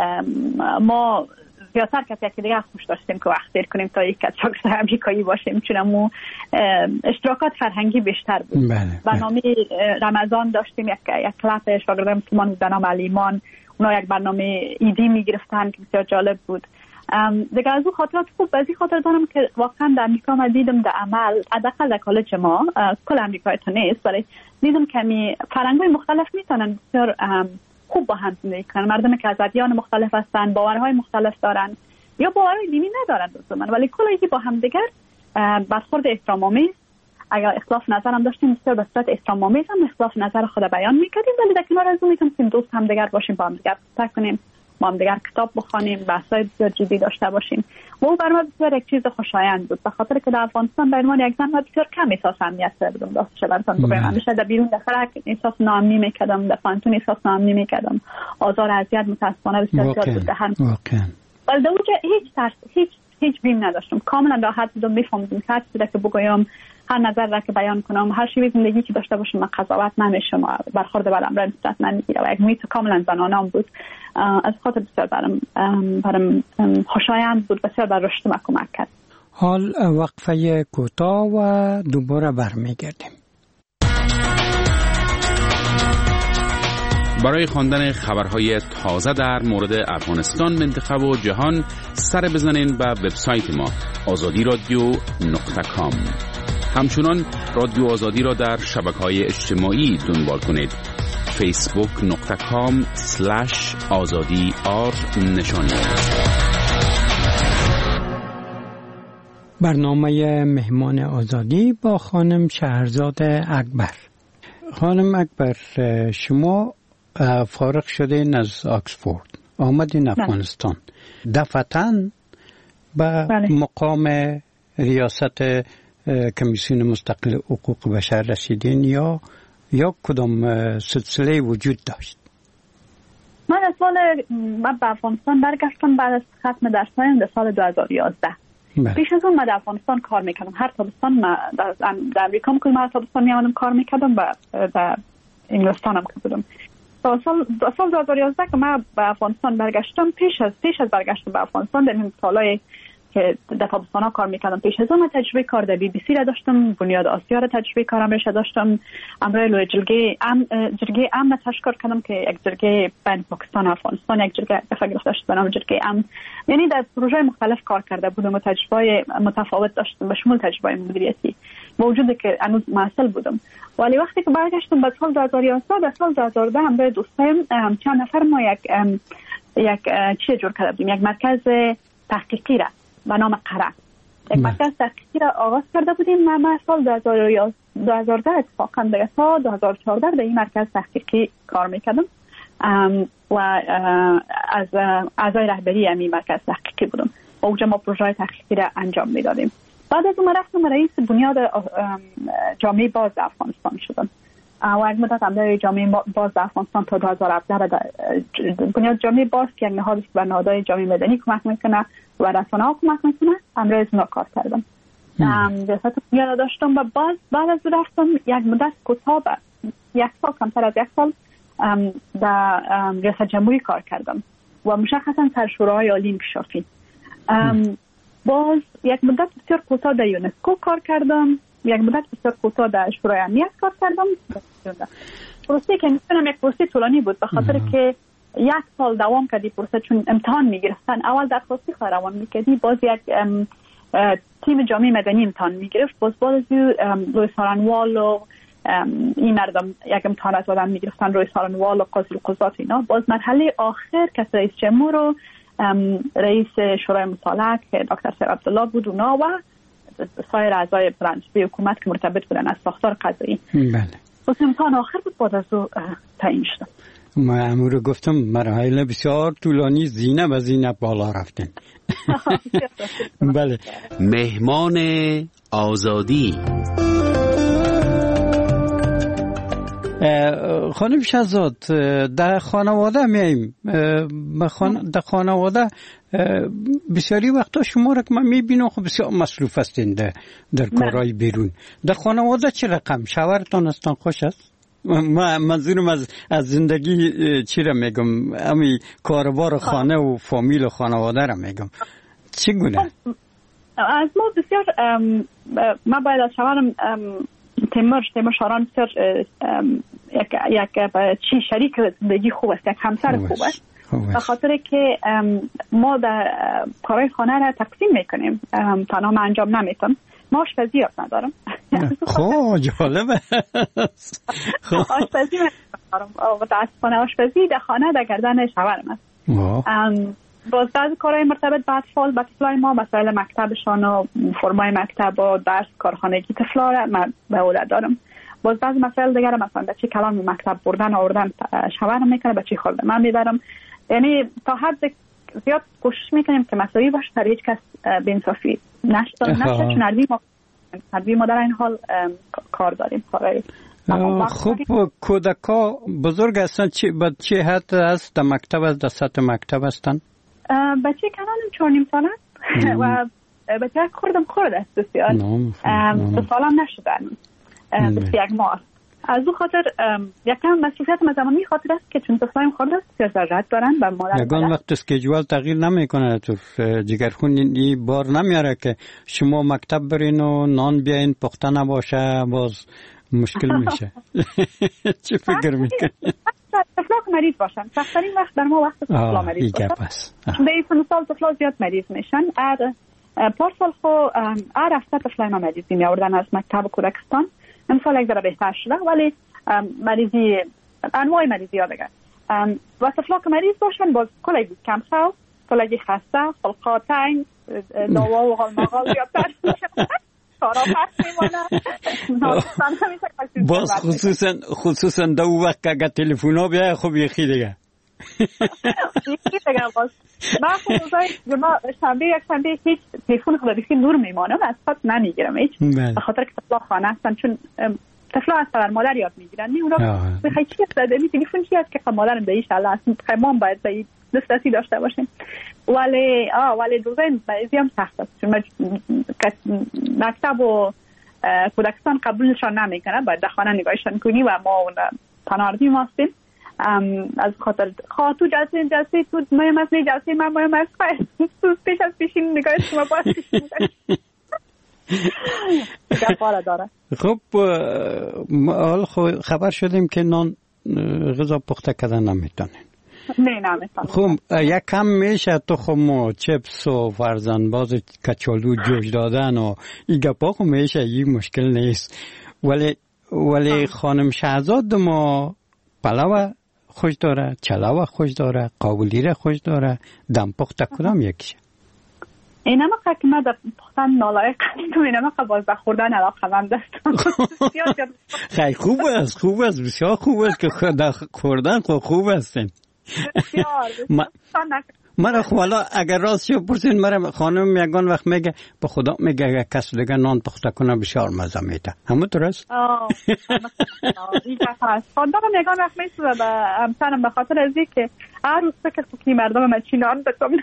ما زیادتر کسی که دیگه خوش داشتیم که وقت دیر کنیم تا یک از شاگردای آمریکایی باشیم، چون امو اشتراکات فرهنگی بیشتر بود. برنامه رمضان داشتیم، یک کلاس شاگردای مسلمان بود به نام علیمان، اونا یک برنامه ایدی میگرفتن که بسیار جالب بود. دیگه از اون خاطرات خوب بعضی خاطر دارم که واقعا در امریکا ما دیدم در عمل، حداقل در کالج ما، کل امریکا تو نیست ولی دیدم که فرهنگ‌های مختلف میتونن بسیار خوب با هم زندگی کنن. مردمی که از ادیان مختلف هستن، باورهای مختلف دارن یا باورهای دینی ندارن دوستان، ولی کلی با هم دیگر برخورد احترام‌آمیز. اگر اختلاف نظر هم داشتیم بسیار به صورت احترام‌آمیز هم اختلاف نظر خود بیان می‌کردیم، ولی در کنار از اون میتونستیم دوست هم دیگر باشیم، با هم دیگر صحبت کنیم، با هم دیگر کتاب بخونیم، بحث‌های بسیار جدی داشته باشیم. و او برای من بسیار یک چیز خوشایند بود، به خاطر که در افغانستان به عنوان یک زن بسیار کم احساس امنیت داشتم. داستش براتون بگم، همیشه در بیرون دفتر احساس ناامنی می‌کردم، در پانتون احساس ناامنی می‌کردم، آزار اذیت متأسفانه بسیار زیاد بود. ولی در اونجا هیچ ترس، هیچ بیم نداشتم، کاملا راحت بودم، می‌فهمیدم که چیزی که بگویم، هر نظر را که بیان کنم، هر شیوه زندگی که داشته باشم، من قضاوت نمیشم، برخورد برام را نسبت نمیگیره و یک محیط کاملا زنانه بود. از خاطر بسیار برام خوشایند بود، بسیار بر رشد من کمک کرد. حال وقفه کوتاه و دوباره برمیگردیم. برای خواندن خبرهای تازه در مورد افغانستان، منطقه و جهان سر بزنین به وبسایت ما azadiradio.com. همچنان رادیو آزادی را در شبکه‌های اجتماعی دنبال کنید. facebook.com/azadi_r برنامه مهمان آزادی با خانم شهرزاد اکبر. خانم اکبر، شما فارغ شدین از آکسفورد، آمدین افغانستان، دفعتاً به مقام ریاست کمیسیون مستقل حقوق بشر رسیدین یا کدام سلسله وجود داشت؟ من به افغانستان برگشتم بعد از ختم درسایم در سال 2011. پیش از اون من در افغانستان کار میکردم. هر تابستان من در امریکا میکنم، هر تابستان میامدم کار میکردم و در انگلستان هم که بودم. سال 2011 که من به افغانستان برگشتم، پیش از برگشتم به افغانستان در این سالهای که در تابستانا کار میکردم، پیش از اون تجربه کار در BBC را داشتم، بنیاد آسیا را تجربه کارم را داشتم، امروز لوی جرگه امن تشکیل کردم که یک جرگه بین پاکستان و افغانستان، یک جرگه فکر داشت به نام جرگه امن. یعنی در پروژه مختلف کار کرده بودم و تجربه متفاوت داشتم، به شمول تجربه مدیریتی، با وجودی که هنوز معسل بودم. ولی وقتی که برگشتم به سال 2011 در سال 2012 همراه دوستایم چند نفر ما یک چیز جور کرده بودیم، یک مرکز تحقیقی را به نام قره، یک مرکز تحقیقی را آغاز کرده بودیم. من سال 2012 اتفاقا دیگه سال 2014 در این مرکز تحقیقی کار میکردم و از اعضای رهبری امی مرکز تحقیقی بودم. اونجا ما پروژه تحقیقی را انجام میدادیم. بعد از اون رفتم رئیس بنیاد جامعه باز افغانستان شدم. و یک مدت هم در جامعه باز افغانستان تا 2017 بنیاد جامعه باز که یک نهاد است بر نهادهای جامعه مدنی کمک میکنه و رسانه‌ها کمک میکنه، امروز کار کردم. ریاست بنیاد داشتم و بعد از رفتم یک مدت کوتاه، یک سال کمتر از یک سال در ریاست جمهوری کار کردم و مشخصا سرشورای عالی انکشافی. باز یک مدت بسیار کوتاه در یونسکو کار کردم، یک مدت بسیار کوتاه در شورای امنیت کار کردم. پروسه که می‌تونم یک پروسه طولانی بود به خاطر که یک سال دوام کردی پروسه، چون امتحان میگرفتن. اول درخواستی روان میکردی، باز یک تیم جامعه مدنی امتحان میگرفت، باز روی سارنوال و این مردم یک امتحان از آدم میگرفتن، روی سارنوال و قاضی القضات اینا. باز مرحله آخر که رئیس جمهور و رئیس شورای مصالحه که دکتر سید عبدالله بود اونا و سایر اعضای برنامه حکومت که مرتبط بودن از ساختار قضایی. بله. باز امتحان آخر بود، بعد از او تعیین شدم. ما امور گفتم مراحل بسیار طولانی، زینه و زینه بالا رفتن. بله. مهمان آزادی. خانم شهزاد، در خانواده میاییم، در خانواده بسیاری وقتا شما را که من میبینم خب بسیار مصروف هستین در کارهای بیرون. در خانواده چه رقم؟ شوهرتان هستن خوش است؟ منظورم از زندگی چی را میگم، امی کاربار خانه و فامیل و خانواده را میگم، چگونه؟ از ما بسیار ما باید از شوهرم تیمور شاران بسیار یک شریک زندگی خوب است، یک همسر خوب است، به خاطر که ما در کارهای خانه را تقسیم میکنیم، تنها من انجام نمیتونم. ما آشپزی یاد ندارم. خواه جالبه. آشپزی ندارم، متاسفانه آشپزی در خانه در گردن شوهرم است. باز بعضی کارهای مرتبط به اطفال، به طفلای ما، مسائل مکتبشان و فرمای مکتب و درس کارخانگی طفلا را من به عهده دارم. باز بعضی مسائل دیگر مثلا بچه کلام مکتب بردن آوردن شوهرم میکنه، بچه خورده من میبرم. یعنی تا حد زیاد کوشش میکنیم که مساوی باشه، در هیچ کس بینصافی نشه، چون عربی ما در این حال کار داریم. خب کودکا بزرگ هستن، چه حد است؟ در مکتب است، در سطح مکتب هستن؟ بچه کنانم 4.5 ساله و بچه خورد است بسیار، 2 سالم نشدن، بس 1 ماه. از او خاطر یکم مسئولیت مزمانی خاطر است که چون طفلایم خورده است بسیار ضرورت دارن و مادر یگان وقت اسکیجول تغییر نمیکنه، تو جگرخون این بار نمیاره که شما مکتب برین و نان بیاین پخته نباشه، باز مشکل میشه. چه فکر میکنی؟ طفلا مریض باشن، سخت‌ترین وقت در ما وقت طفلا مریض باشن. به این سال طفلا زیاد مریض میشن. پارسال خو رفته طفلای ما مریضی میآوردن از مکتب کودکستان. امسال یک ذره بهتر شده، ولی مریضی انواع مریضی ها دیگه و طفلا که مریض باشن باز کلگی کم خو، کلگی خسته، خلقات تنگ، دوا و غالمغال زیادتر میشن، کارا پس میمانه. باز خصوصا دو وقت که اگر تلفن ها بیای خب یکی دیگه باز من خصوصا یک شنبه هیچ تلفن خودی نور میمانم، از خود نمیگیرم هیچ، به خاطر که طفلا خانه هستن، چون طفلا از پدر مادر یاد میگیرن. اونا بخوای چی است دادمی تلفن چی است که مادرم به ایشالله اصلا خیمام باید به دسترسی داشته باشیم. ولی دوزین بعضی هم سخت است، چون مکتب و کودکستان قبولشان نمیکنه، باید در خانه نگاهشان کنی و ما تناردی هستیم. از خاطر خاطو جلسه تو مهم است، نه جلسه من مهم است. پیش از پیشین نگاه شما باید پیشین گفاره داره. خب حال خبر شدیم که نان غذا پخته کردن نمیتونین. نه نمیتونم. خب یکم میشه تخم و چپس و فرزندباز کچالو جوش دادن و این گپا خب میشه، این مشکل نیست. ولی خانم شهزاد ما پلو خوش داره، چلاو خوش داره، قابلی را خوش داره، دم پخته کدام یکیشه؟ این هم که من در پختن نالایق هستم، این هم که باز در خوردن علاقه من دستم. خیلی خوب است، بسیار خوب است که در خوردن خوب هستین. مرا خوالا اگر راست شو پرسین مرا خانم یگان وقت میگه به خدا میگه اگر کس دیگه نان پخته کنه بسیار مزه میده. همونطور است؟ این که هست. خواندم یگان وقت میسوزه به همسرم به خاطر ازی که هر روز فکر کنی مردم من چی نان بکنم.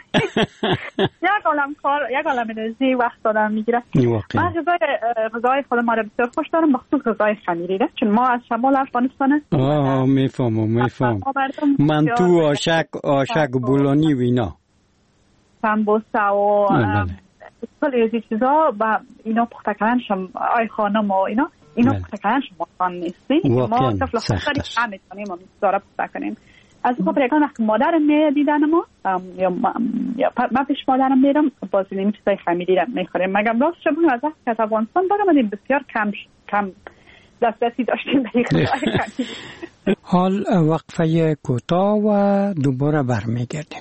یک عالم انرژی وقت دارم میگیره. من غذای خود ما را بسیار خوش دارم، بخصوص غذای خمیری ده، چون ما از شمال افغانستانه. میفهمم. منتو، آشک بولانی و اینا. سمبوسا و کلی از این چیزا و اینا پخته کردنشم آی خانم و اینا پخته کردنشم آسان نیستی. ما طفل خودی هم میتونیم داره پخته کنیم. از اون خب یکان وقت مادرم میدیدن ما یا من پیش مادرم میرم بازی نمی چیزای خمیری را میخوریم. مگم راست شد بودیم از وقت که از افغانستان برامدیم بسیار کم دسترسی داشتیم به خودای خمیری. حال وقفه کوتاه و دوباره برمیگردیم.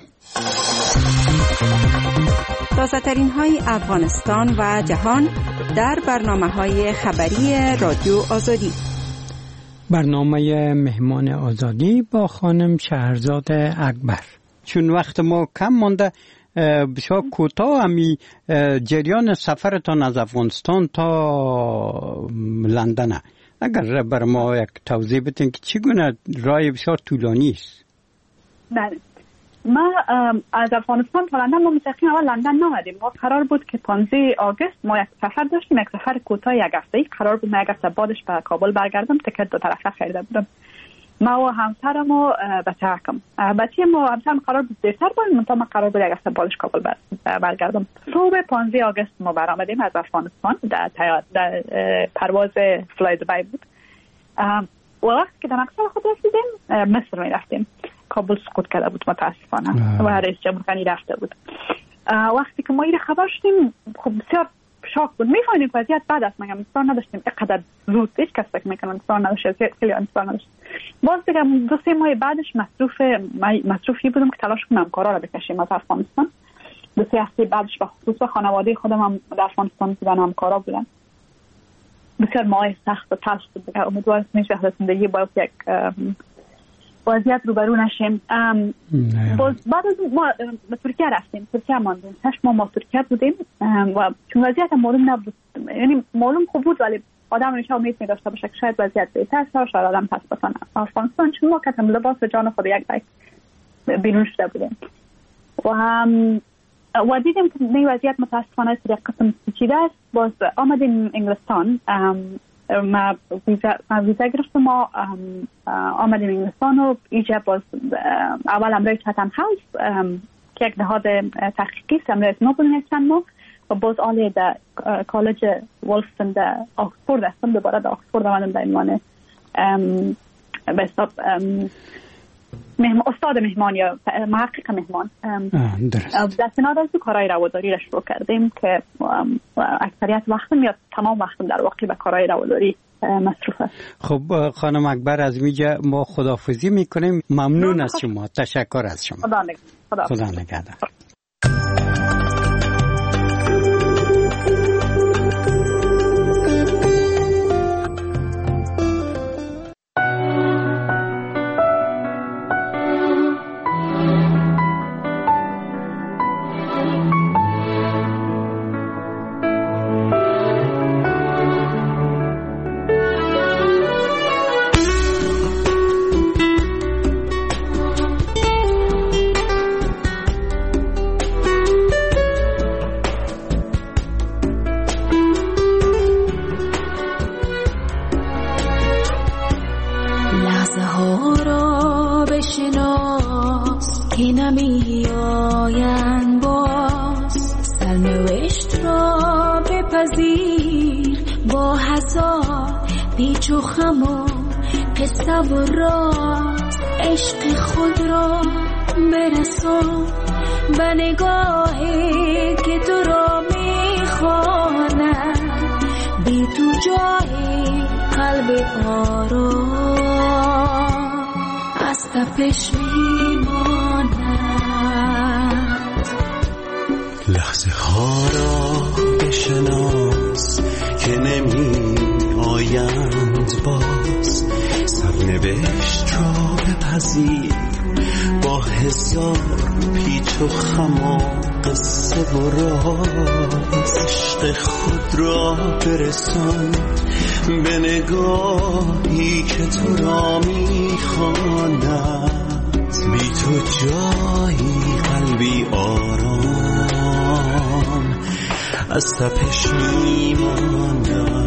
تازه‌ترین های افغانستان و جهان در برنامه‌های خبری رادیو آزادی. برنامه مهمان آزادی با خانم شهرزاد اکبر. چون وقت ما کم مانده بسیار کوتاه همی جریان سفرتان از افغانستان تا لندن اگر بر ما یک توضیح بدین که چگونه راه بسیار طولانی است. بله، ما از افغانستان تا لندن ما مستقیم اول لندن نامدیم. ما قرار بود که 15 آگوست ما یک سفر داشتیم، یک سفر کوتاه یک هفته‌ای. قرار بود ما یک هفته بعدش به کابل برگردم. تکت دو طرفه خریده بودم. ما و همسرم و بچه‌کم. همسرم قرار بود دیرتر باید، منتها من قرار بود یک هفته بعدش کابل برگردم. صبح 15 آگوست ما برآمدیم از افغانستان. در پرواز فلای دبی بود. و وقتی که در مقصد خود رسیدیم مصر می رفتیم. کابل سقوط کرده بود متاسفانه و رئیس جمهور غنی رفته بود. وقتی که ما این خبر شدیم خب بسیار شاک بود. می‌فهمیم وضعیت بد است. مگه انتظار نداشتیم اینقدر زود هیچ کس فکر می‌کنه انتظار نداشت. خیلی انتظار نداشت. باز دیگه 2-3 ماه بعدش مصروفی بودم که تلاش کنم کارا رو بکشیم از افغانستان. 2-3 هفته بعدش به خصوص خانواده خودم هم در افغانستان بودن، همکارا بودن. بسیار ماه سخت و تلخ بود. امیدوارم میشه زندگی با یک وضعیت روبرو نشیم. بعد از ما به ترکیه رفتیم. ترکیه ماندیم. 8 ماه ما ترکیه بودیم و چون وضعیت معلوم نبود، یعنی معلوم خوب بود ولی آدم همیشه امید می‌داشت باشه که شاید وضعیت بهتر شه، شاید آدم پس بکنه. افغانستان چون ما کتم لباس جان خود یک بیت بیرون شده بودیم و دیدیم که این وضعیت متاسفانه طریقه پیچیده است. باز آمدیم انگلستان. ما ویزا گرفتم. ما آمدیم انگلستان و اینجا باز اول امروی چاتم هاوس که یک نهاد تحقیقی است، امروی نوبل نیستن ما و باز آلی در کالج والستون در آکسفورد هستم. دوباره در آکسفورد آمدم در عنوان به حساب استاد مهمان یا محقق مهمان. در کنار از کارهای رواداری را شروع کردیم که اکثریت وقتم یا تمام وقتم در واقع به کارهای رواداری مصروف است. خب خانم اکبر از میجا ما خداحافظی میکنیم. ممنون از شما. تشکر از شما. خدا نگهدار. لحظه ها را بشناس که نمی آیند باز، سرنوشت را بپذیر با با هزار پیچ و خم و قصه و راز عشق خود را برسان به نگاهی که تو را میخواند. بی تو جایی قلبی آرام از تپش میماند.